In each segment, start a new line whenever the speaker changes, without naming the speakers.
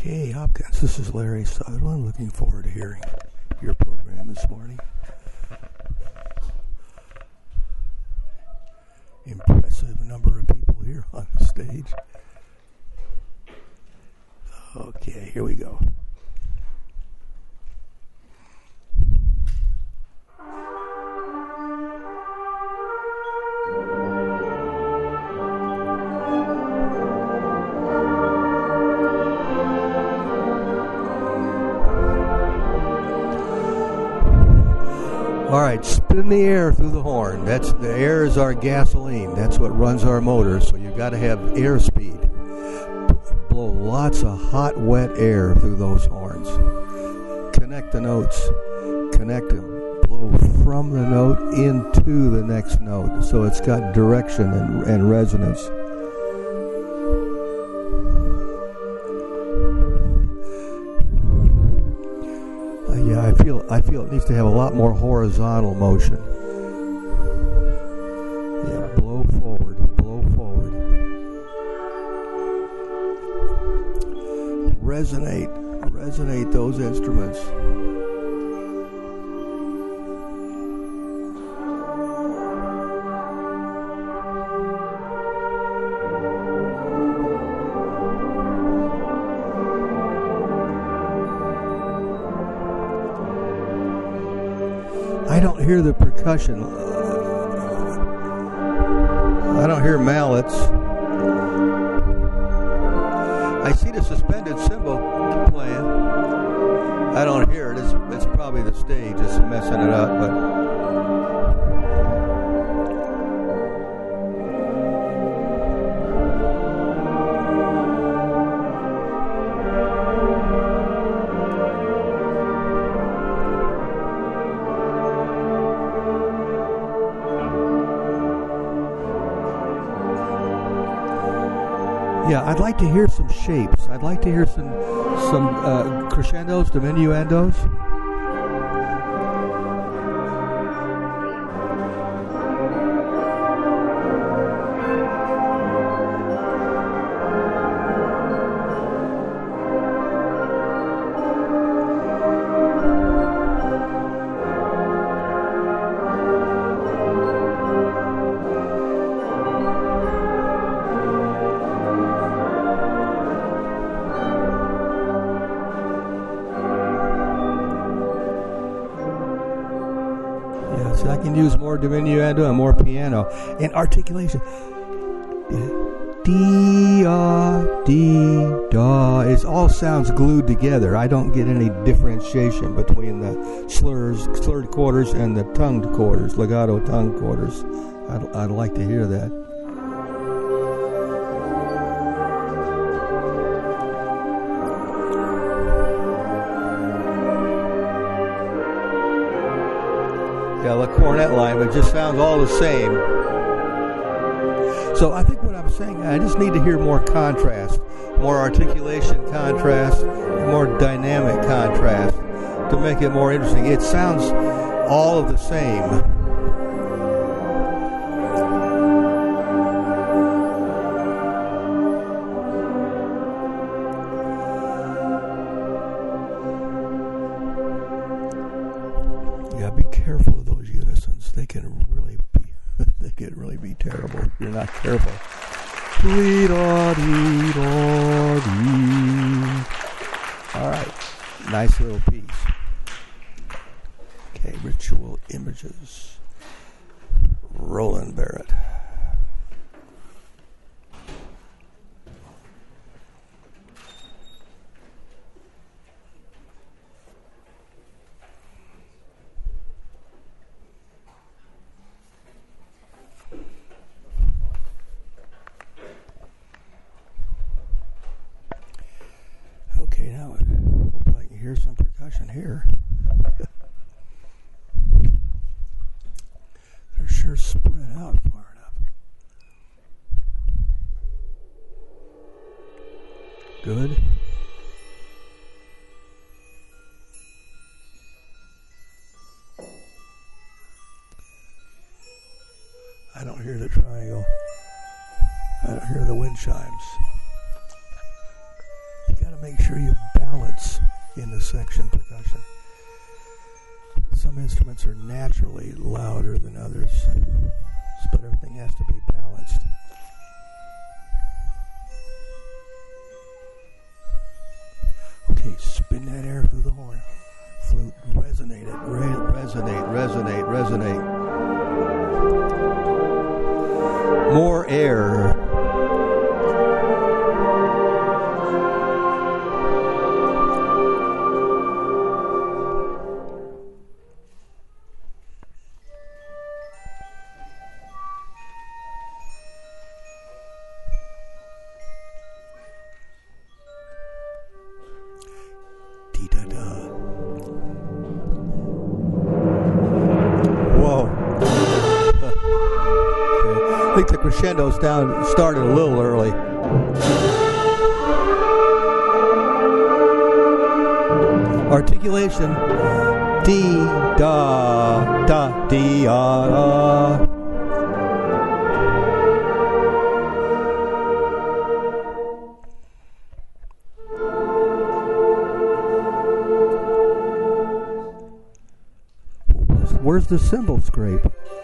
Okay, Hopkins, this is Larry Sutherland. I'm looking forward to hearing your program this morning. Impressive number of people here on the stage. Okay, here we go. All right, spin the air through the horn. The air is our gasoline. That's what runs our motor, so you've got to have airspeed. Blow lots of hot, wet air through those horns. Connect the notes. Connect them. Blow from the note into the next note, so it's got direction and resonance. I feel it needs to have a lot more horizontal motion. Yeah, blow forward. Resonate those instruments. I don't hear the percussion. I don't hear mallets. I see the suspended cymbal playing. I don't hear it. It's probably the stage that's messing it up, but yeah, I'd like to hear some shapes. I'd like to hear some crescendos, diminuendos. I can use more diminuendo and more piano. And articulation. Dee-ah, dee-da. It all sounds glued together. I don't get any differentiation between the slurred quarters and the tongued quarters, legato tongue quarters. I'd like to hear that. Yeah, the cornet line, but it just sounds all the same. So I think what I'm saying, I just need to hear more contrast, more articulation contrast, more dynamic contrast to make it more interesting. It sounds all of the same. Be careful of those unisons. They can really be terrible if you're not careful. All right, nice little piece. Okay, Ritual Images. Roland Barrett. Okay, now I hope I can hear some percussion here. They're sure spread out far enough. Good. I don't hear the triangle. I don't hear the wind chimes. You gotta make sure you balance in the section percussion. Some instruments are naturally louder than others, but everything has to be balanced. Okay, spin that air through the horn. Flute, resonate it. Resonate. More air. I think the crescendo's started a little early. Articulation. Dee, da, da, dee, ah, da. Where's the cymbal scrape?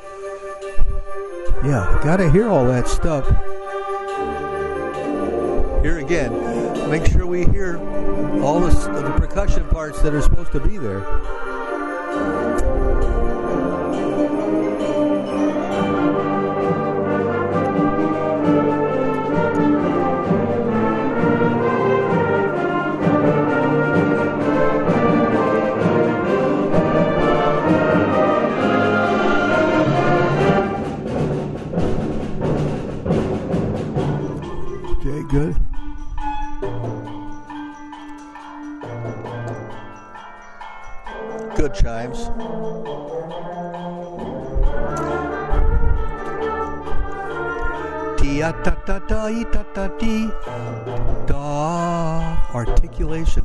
Yeah, gotta hear all that stuff. Here again, make sure we hear all the percussion parts that are supposed to be there. Good. Good chimes. Tia ta ta ta ta ta ti da. Articulation.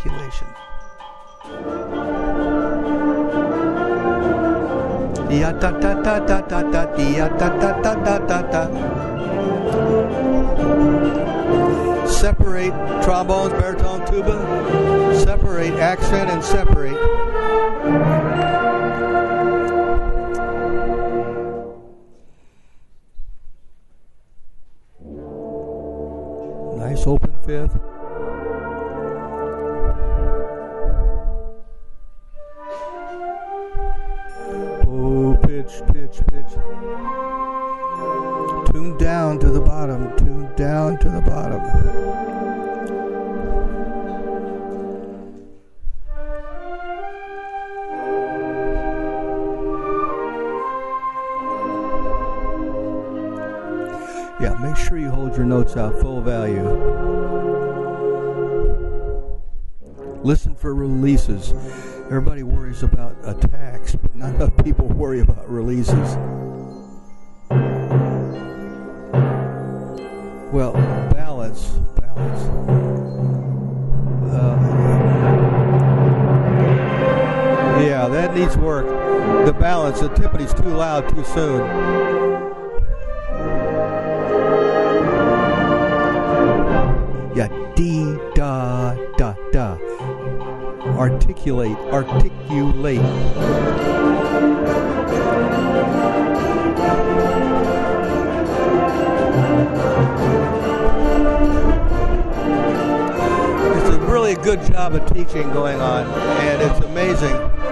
Tia ta ta ta ta ta ta tia ta ta ta ta ta ta. Separate trombones, baritone, tuba. Separate accent and separate. Nice open fifth. Oh, pitch. Tune down to the bottom. Yeah, make sure you hold your notes out full value. Listen for releases. Everybody worries about attacks, but not enough people worry about releases. Well, balance. Yeah, that needs work. The balance, the timpani's too loud too soon. Yeah, dee, da, da, da. Articulate. It's a really good job of teaching going on, and it's amazing.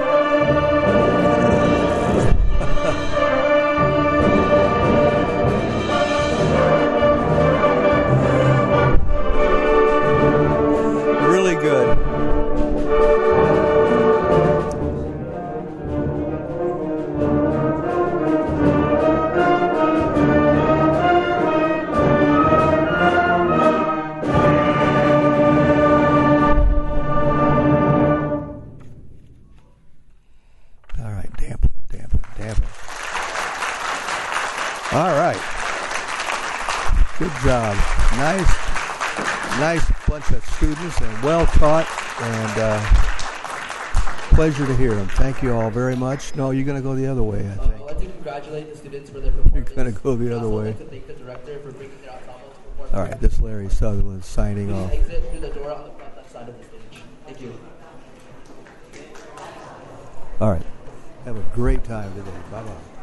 Really good. All right, dampen. All right. Good job. Nice bunch of students and well taught, and pleasure to hear them. Thank you all very much. No, you're going to go the other way, I think.
I'd like to congratulate the students for their performance.
You're going to go the other way.
I'd also like to thank the director for bringing their ensemble to perform.
All right, this is Larry Sutherland signing off.
Exit through the door on the left side of the stage. Thank you.
All right. Have a great time today. Bye-bye.